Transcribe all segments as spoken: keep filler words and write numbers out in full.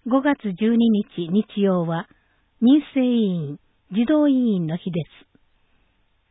ごがつじゅうににち日曜は民生委員、児童委員の日です。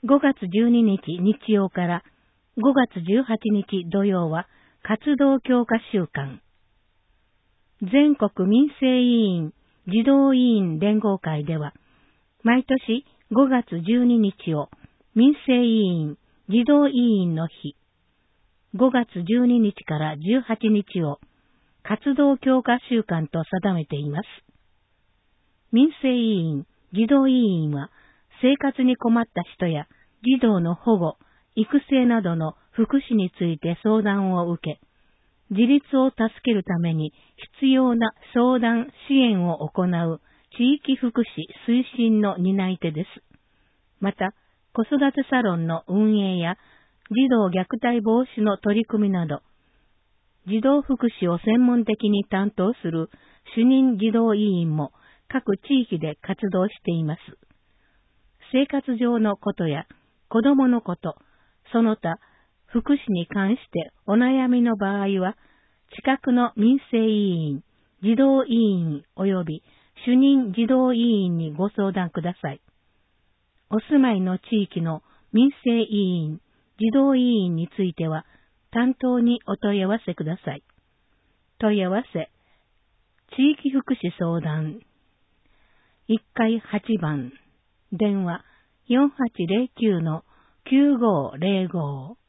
ごがつじゅうににち日曜からごがつじゅうはちにち土曜は活動強化週間。全国民生委員、児童委員連合会では、毎年ごがつじゅうににちを民生委員、児童委員の日、ごがつじゅうににちからじゅうはちにちを活動強化週間と定めています。民生委員、児童委員は生活に困った人や児童の保護、育成などの福祉について相談を受け、自立を助けるために必要な相談、支援を行う地域福祉推進の担い手です。また、子育てサロンの運営や児童虐待防止の取り組みなど、児童福祉を専門的に担当する主任児童委員も各地域で活動しています。生活上のことや子どものこと、その他福祉に関してお悩みの場合は、近くの民生委員、児童委員及び主任児童委員にご相談ください。お住まいの地域の民生委員、児童委員については、担当にお問い合わせください。問い合わせ、地域福祉相談、いっかいはちばん、電話 よんはちゼロきゅうのきゅうごゼロご